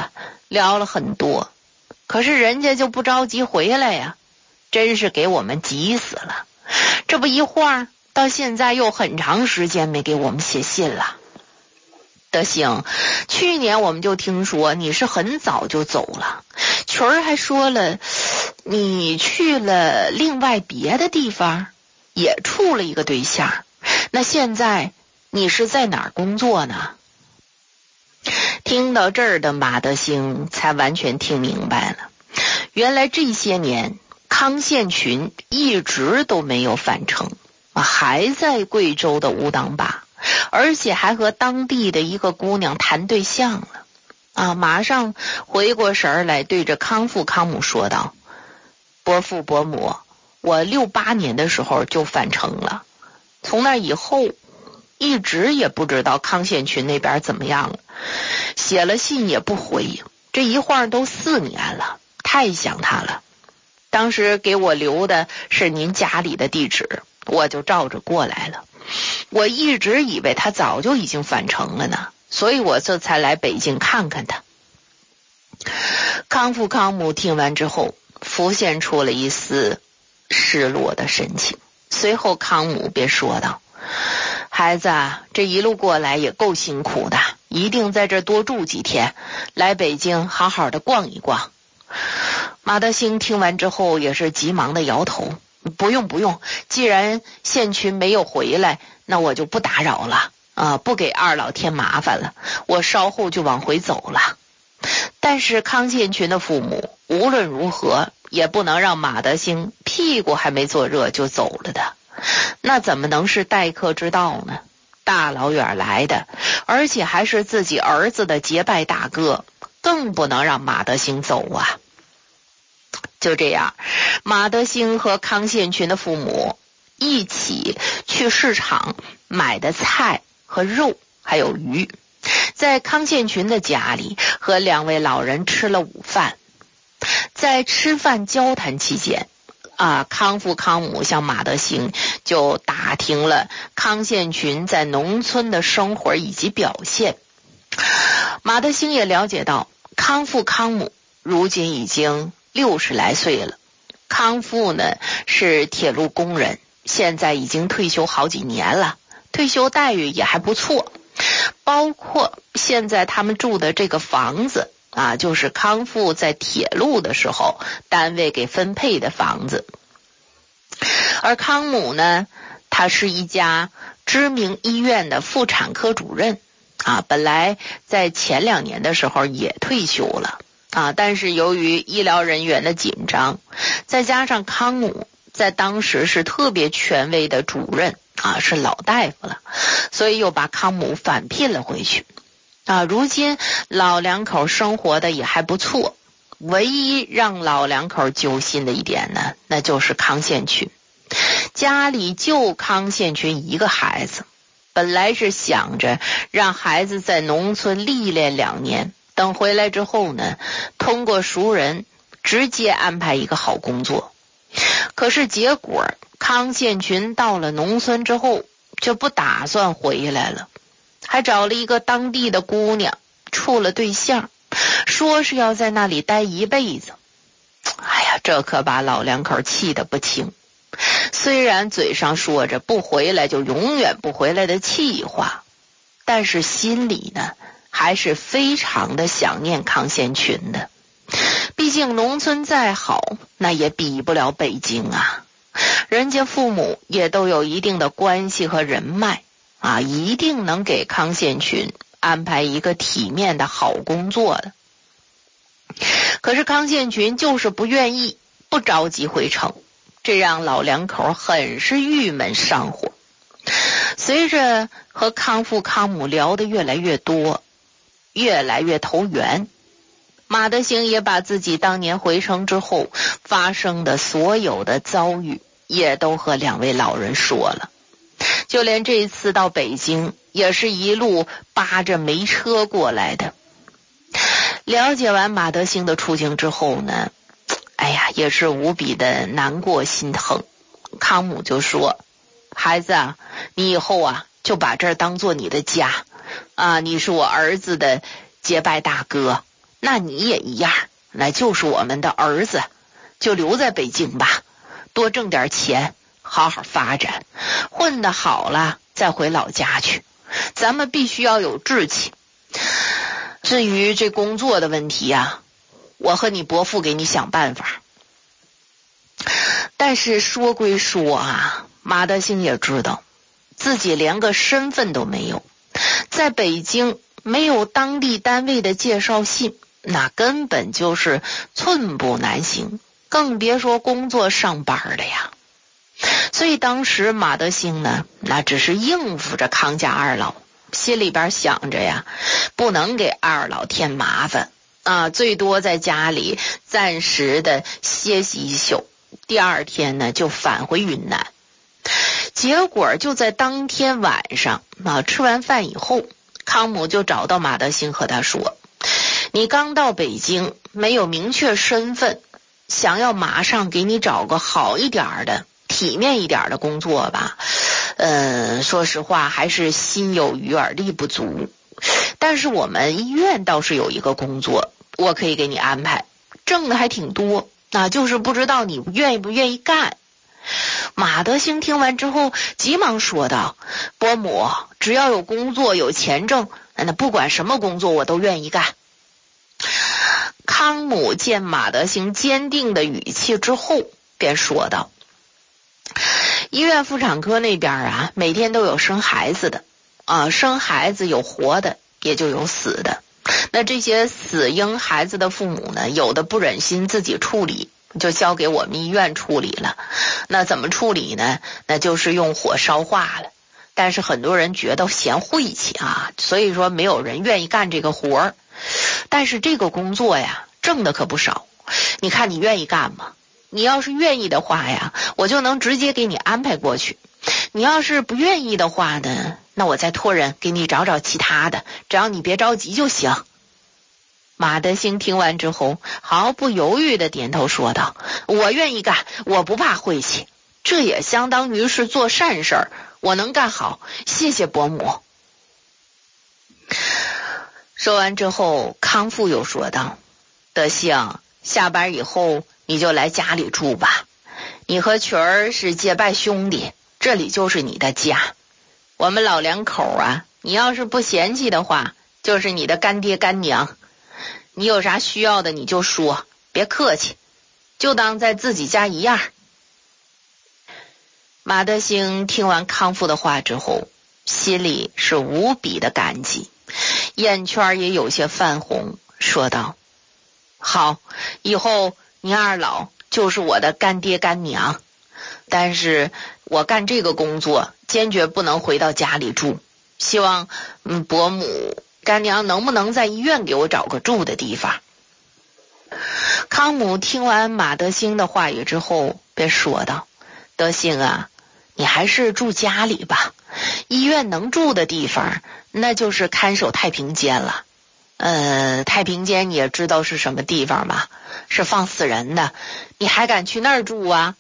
聊了很多，可是人家就不着急回来呀，真是给我们急死了。这不一晃到现在又很长时间没给我们写信了。德行，去年我们就听说你是很早就走了，群儿还说了你去了另外别的地方，也处了一个对象，那现在你是在哪儿工作呢？听到这儿的马德兴才完全听明白了，原来这些年康宪群一直都没有返程，还在贵州的乌当坝，而且还和当地的一个姑娘谈对象了啊！马上回过神来，对着康父康母说道：伯父伯母，我六八年的时候就返程了，从那以后一直也不知道康宪群那边怎么样了，写了信也不回，这一晃都四年了，太想他了。当时给我留的是您家里的地址，我就照着过来了。我一直以为他早就已经返程了呢，所以我这才来北京看看他。康父康母听完之后，浮现出了一丝失落的神情，随后康母便说道：孩子，这一路过来也够辛苦的，一定在这多住几天，来北京好好的逛一逛。马德兴听完之后也是急忙的摇头：不用不用，既然宪群没有回来，那我就不打扰了啊，不给二老添麻烦了，我稍后就往回走了。但是康宪群的父母无论如何也不能让马德兴屁股还没坐热就走了的，那怎么能是待客之道呢？大老远来的，而且还是自己儿子的结拜大哥，更不能让马德兴走啊。就这样，马德兴和康宪群的父母一起去市场买的菜和肉还有鱼，在康宪群的家里和两位老人吃了午饭。在吃饭交谈期间啊，康父康母向马德兴就打听了康宪群在农村的生活以及表现。马德兴也了解到，康父康母如今已经六十来岁了，康父呢是铁路工人，现在已经退休好几年了，退休待遇也还不错，包括现在他们住的这个房子啊，就是康父在铁路的时候单位给分配的房子。而康母呢，他是一家知名医院的妇产科主任啊，本来在前两年的时候也退休了啊，但是由于医疗人员的紧张，再加上康母在当时是特别权威的主任啊，是老大夫了，所以又把康母返聘了回去啊。如今老两口生活的也还不错，唯一让老两口揪心的一点呢，那就是康宪群。家里就康宪群一个孩子，本来是想着让孩子在农村历练两年，等回来之后呢，通过熟人直接安排一个好工作。可是结果康宪群到了农村之后就不打算回来了，还找了一个当地的姑娘处了对象，说是要在那里待一辈子。哎呀，这可把老两口气得不轻，虽然嘴上说着不回来就永远不回来的气话，但是心里呢还是非常的想念康宪群的。毕竟农村再好，那也比不了北京啊，人家父母也都有一定的关系和人脉啊，一定能给康宪群安排一个体面的好工作的。可是康宪群就是不愿意，不着急回城，这让老两口很是郁闷上火。随着和康父康母聊得越来越多，越来越投缘，马德兴也把自己当年回城之后发生的所有的遭遇也都和两位老人说了，就连这次到北京也是一路扒着煤车过来的。了解完马德兴的处境之后呢，哎呀，也是无比的难过心疼。康母就说：孩子啊，你以后啊就把这儿当做你的家啊，你是我儿子的结拜大哥， 那你也一样，那就是我们的儿子，就留在北京吧，多挣点钱，好好发展，混得好了再回老家去。咱们必须要有志气。至于这工作的问题啊，我和你伯父给你想办法。但是说归说啊，马德兴也知道自己连个身份都没有，在北京没有当地单位的介绍信，那根本就是寸步难行，更别说工作上班的呀。所以当时马德兴呢，那只是应付着康家二老，心里边想着呀，不能给二老添麻烦啊，最多在家里暂时的歇息一宿，第二天呢就返回云南。结果就在当天晚上啊，吃完饭以后，康母就找到马德兴和他说，你刚到北京，没有明确身份，想要马上给你找个好一点的体面一点的工作吧，呃，说实话还是心有余而力不足。但是我们医院倒是有一个工作，我可以给你安排，挣的还挺多，那就是不知道你愿意不愿意干。马德兴听完之后急忙说道，伯母，只要有工作有钱挣，那不管什么工作我都愿意干。康母见马德兴坚定的语气之后便说道，医院妇产科那边啊，每天都有生孩子的啊，生孩子有活的也就有死的，那这些死婴孩子的父母呢，有的不忍心自己处理，就交给我们医院处理了。那怎么处理呢？那就是用火烧化了。但是很多人觉得嫌晦气啊，所以说没有人愿意干这个活儿。但是这个工作呀，挣的可不少。你看你愿意干吗？你要是愿意的话呀，我就能直接给你安排过去。你要是不愿意的话呢，那我再托人给你找找其他的，只要你别着急就行。马德兴听完之后毫不犹豫地点头说道，我愿意干，我不怕晦气，这也相当于是做善事儿，我能干好，谢谢伯母。说完之后，康父又说道，德兴，下班以后你就来家里住吧，你和群儿是结拜兄弟，这里就是你的家。我们老两口啊，你要是不嫌弃的话，就是你的干爹干娘，你有啥需要的你就说，别客气，就当在自己家一样。马德兴听完康父的话之后，心里是无比的感激，眼圈也有些泛红，说道，好，以后你二老就是我的干爹干娘，但是我干这个工作坚决不能回到家里住，希望嗯伯母干娘能不能在医院给我找个住的地方。康母听完马德兴的话语之后便说道，德兴啊，你还是住家里吧，医院能住的地方那就是看守太平间了。呃，太平间你也知道是什么地方吧？是放死人的，你还敢去那儿住啊？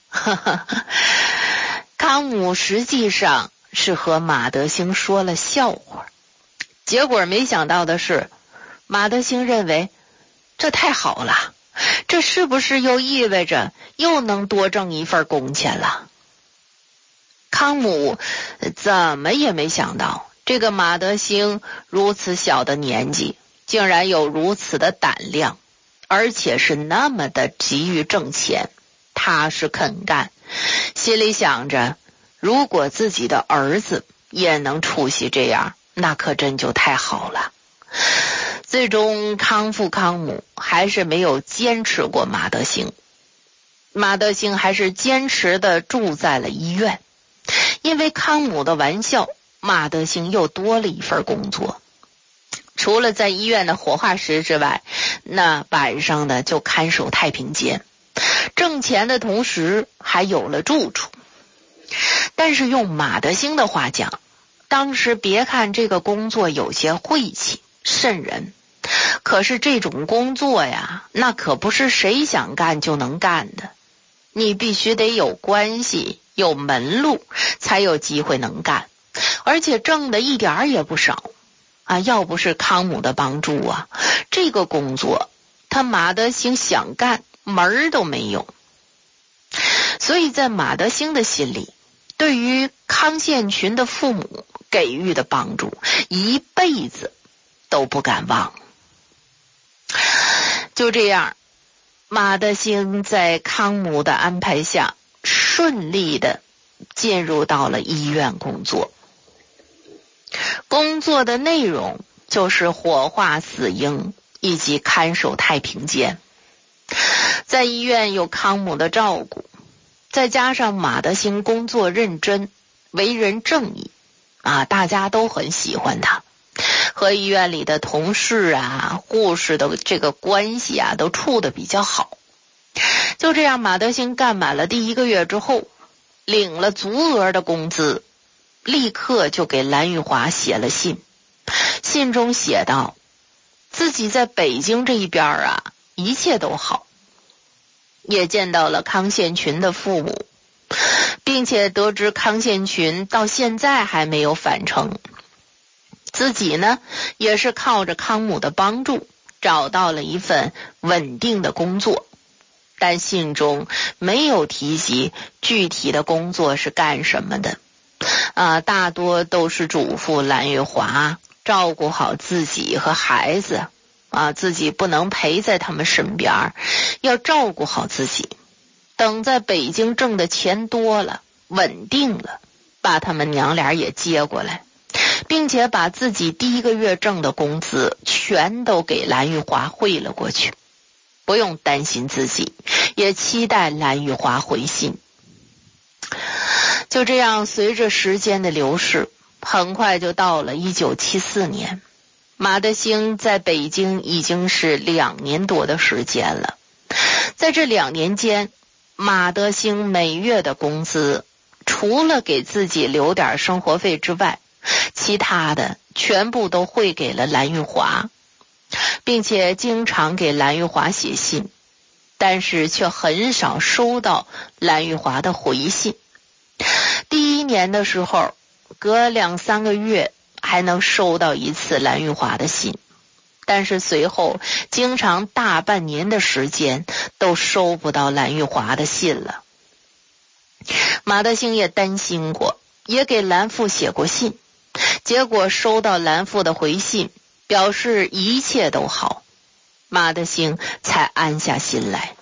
康母实际上是和马德兴说了笑话，结果没想到的是，马德兴认为这太好了，这是不是又意味着又能多挣一份工钱了？康母怎么也没想到，这个马德兴如此小的年纪竟然有如此的胆量，而且是那么的急于挣钱，踏实肯干，心里想着如果自己的儿子也能出息这样，那可真就太好了。最终康父康母还是没有坚持过马德兴，马德兴还是坚持的住在了医院。因为康母的玩笑，马德兴又多了一份工作，除了在医院的活化室之外，那晚上呢就看守太平间，挣钱的同时还有了住处。但是用马德兴的话讲，当时别看这个工作有些晦气瘆人，可是这种工作呀，那可不是谁想干就能干的，你必须得有关系有门路才有机会能干，而且挣的一点儿也不少啊！要不是康母的帮助啊，这个工作他马德兴想干门儿都没有。所以在马德兴的心里，对于康宪群的父母给予的帮助，一辈子都不敢忘。就这样，马德兴在康母的安排下，顺利的进入到了医院工作。工作的内容就是火化死婴以及看守太平间。在医院有康母的照顾，再加上马德兴工作认真，为人正义啊，大家都很喜欢他，和医院里的同事啊、护士的这个关系啊都处得比较好。就这样，马德兴干满了第一个月之后，领了足额的工资，立刻就给蓝玉华写了信。信中写道，自己在北京这一边啊，一切都好，也见到了康宪群的父母，并且得知康宪群到现在还没有返程。自己呢，也是靠着康母的帮助，找到了一份稳定的工作。但信中没有提及具体的工作是干什么的，啊，大多都是嘱咐蓝玉华照顾好自己和孩子，啊，自己不能陪在他们身边，要照顾好自己。等在北京挣的钱多了，稳定了，把他们娘俩也接过来，并且把自己第一个月挣的工资全都给蓝玉华汇了过去。不用担心自己，也期待蓝玉华回信。就这样，随着时间的流逝，很快就到了一九七四年。马德兴在北京已经是两年多的时间了。在这两年间，马德兴每月的工资除了给自己留点生活费之外，其他的全部都汇给了蓝玉华，并且经常给蓝玉华写信，但是却很少收到蓝玉华的回信。第一年的时候，隔两三个月还能收到一次蓝玉华的信，但是随后经常大半年的时间都收不到蓝玉华的信了。马德兴也担心过，也给蓝父写过信，结果收到蓝父的回信，表示一切都好，马德兴才安下心来。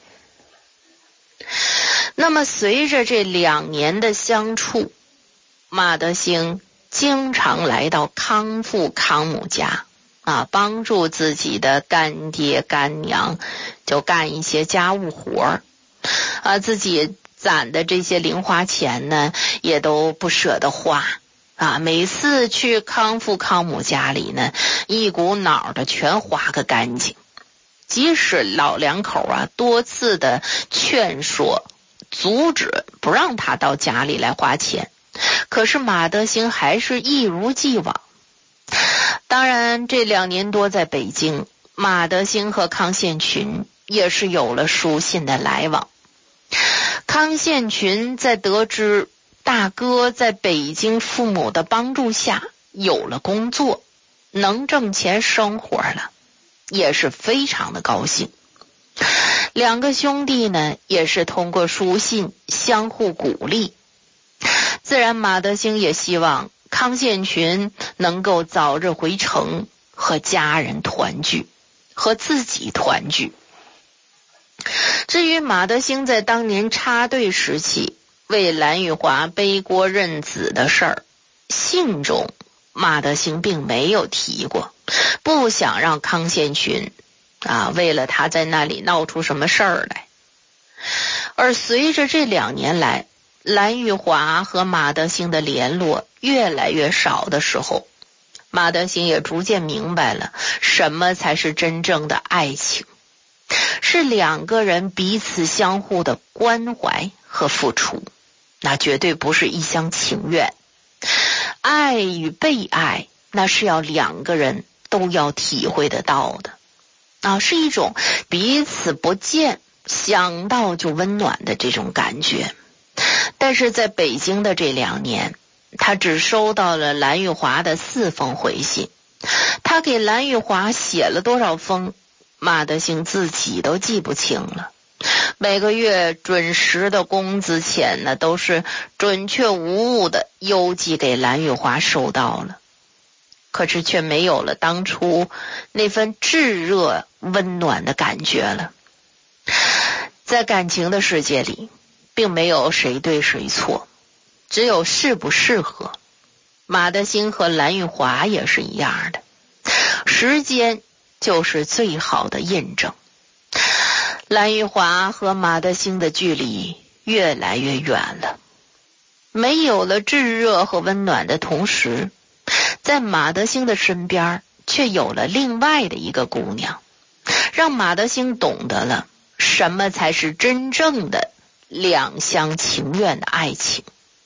那么随着这两年的相处，马德兴经常来到康父康母家啊，帮助自己的干爹干娘就干一些家务活啊，自己攒的这些零花钱呢也都不舍得花啊，每次去康父康母家里呢，一股脑的全花个干净。即使老两口啊多次的劝说阻止不让他到家里来花钱，可是马德兴还是一如既往。当然这两年多在北京，马德兴和康宪群也是有了书信的来往。康宪群在得知大哥在北京父母的帮助下有了工作，能挣钱生活了，也是非常的高兴。两个兄弟呢，也是通过书信相互鼓励。自然马德兴也希望康宪群能够早日回城，和家人团聚，和自己团聚。至于马德兴在当年插队时期为蓝玉华背锅认子的事儿，信中马德兴并没有提过，不想让康宪群啊为了他在那里闹出什么事儿来。而随着这两年来蓝玉华和马德兴的联络越来越少的时候，马德兴也逐渐明白了什么才是真正的爱情，是两个人彼此相互的关怀和付出，那绝对不是一厢情愿。爱与被爱，那是要两个人都要体会得到的啊，是一种彼此不见想到就温暖的这种感觉。但是在北京的这两年，他只收到了蓝玉华的四封回信。他给蓝玉华写了多少封， 马德兴自己都记不清了。每个月准时的工资钱呢，都是准确无误的邮寄给蓝玉华收到了，可是却没有了当初那份炙热温暖的感觉了。在感情的世界里，并没有谁对谁错，只有适不适合。马德兴和蓝玉华也是一样的，时间就是最好的印证。蓝玉华和马德兴的距离越来越远了，没有了炙热和温暖的同时，在马德兴的身边却有了另外的一个姑娘，让马德兴懂得了什么才是真正的两厢情愿的爱情。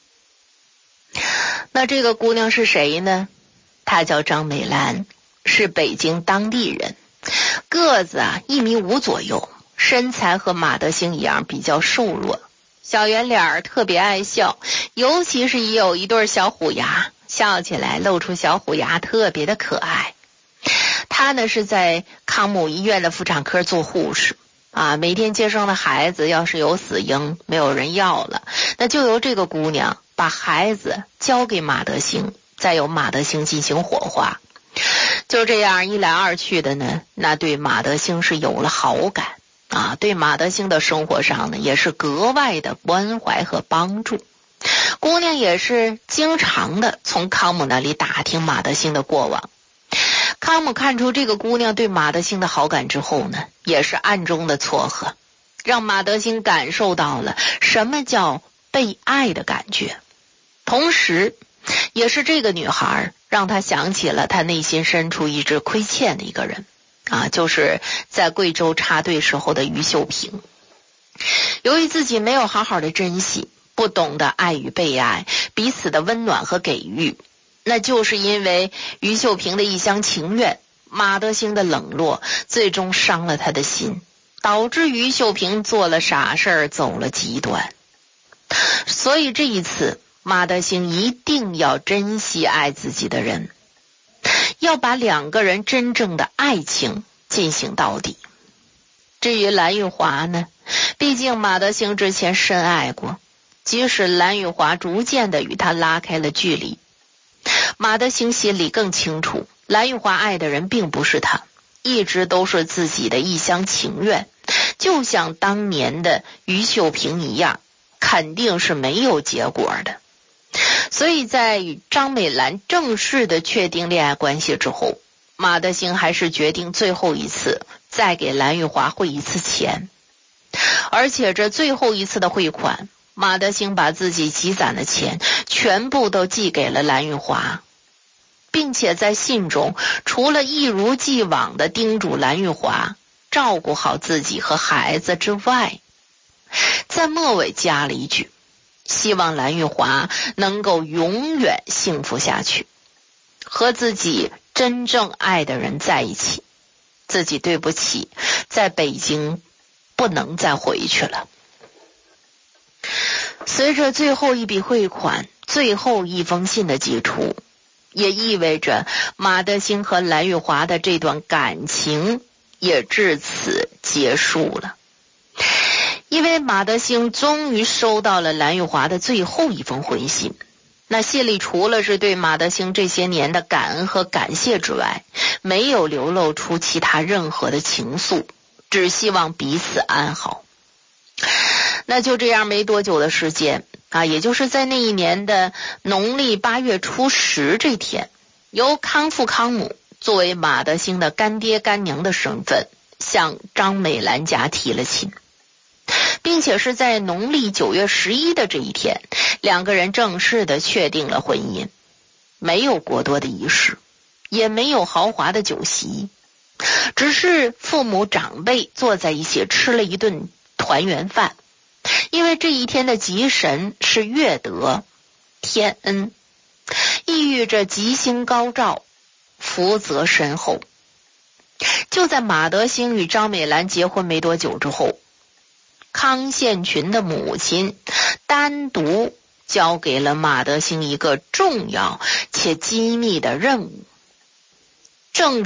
那这个姑娘是谁呢？她叫张美兰，是北京当地人，个子啊一米五左右，身材和马德兴一样比较瘦弱，小圆脸，特别爱笑，尤其是也有一对小虎牙，笑起来露出小虎牙，特别的可爱。她呢是在康姆医院的妇产科做护士啊，每天接生的孩子要是有死婴没有人要了，那就由这个姑娘把孩子交给马德兴，再由马德兴进行火化。就这样一来二去的呢，那对马德兴是有了好感啊，对马德兴的生活上呢也是格外的关怀和帮助。姑娘也是经常的从康姆那里打听马德兴的过往。康姆看出这个姑娘对马德兴的好感之后呢，也是暗中的撮合，让马德兴感受到了什么叫被爱的感觉。同时也是这个女孩让他想起了他内心深处一直亏欠的一个人啊，就是在贵州插队时候的于秀萍。由于自己没有好好的珍惜，不懂得爱与被爱，彼此的温暖和给予，那就是因为于秀萍的一厢情愿，马德兴的冷落，最终伤了他的心，导致于秀萍做了傻事儿，走了极端。所以这一次马德兴一定要珍惜爱自己的人，要把两个人真正的爱情进行到底。至于蓝玉华呢，毕竟马德兴之前深爱过，即使蓝玉华逐渐的与他拉开了距离，马德兴心里更清楚，蓝玉华爱的人并不是他，一直都是自己的一厢情愿，就像当年的于秀萍一样，肯定是没有结果的。所以在与张美兰正式的确定恋爱关系之后，马德兴还是决定最后一次再给蓝玉华汇一次钱，而且这最后一次的汇款，马德兴把自己积攒的钱全部都寄给了蓝玉华，并且在信中除了一如既往的叮嘱蓝玉华照顾好自己和孩子之外，在末尾加了一句，希望蓝玉华能够永远幸福下去，和自己真正爱的人在一起。自己对不起，在北京不能再回去了。随着最后一笔汇款，最后一封信的寄出，也意味着马德兴和蓝玉华的这段感情也至此结束了。因为马德兴终于收到了蓝玉华的最后一封回信，那信里除了是对马德兴这些年的感恩和感谢之外，没有流露出其他任何的情愫，只希望彼此安好。那就这样没多久的时间啊，也就是在那一年的农历八月初十这天，由康复康姆作为马德兴的干爹干娘的身份向张美兰家提了亲，并且是在农历九月十一的这一天，两个人正式的确定了婚姻。没有过多的仪式，也没有豪华的酒席，只是父母长辈坐在一起吃了一顿团圆饭。因为这一天的吉神是月德天恩，意喻着吉星高照，福泽深厚。就在马德兴与张美兰结婚没多久之后，康宪群的母亲单独交给了马德兴一个重要且机密的任务，正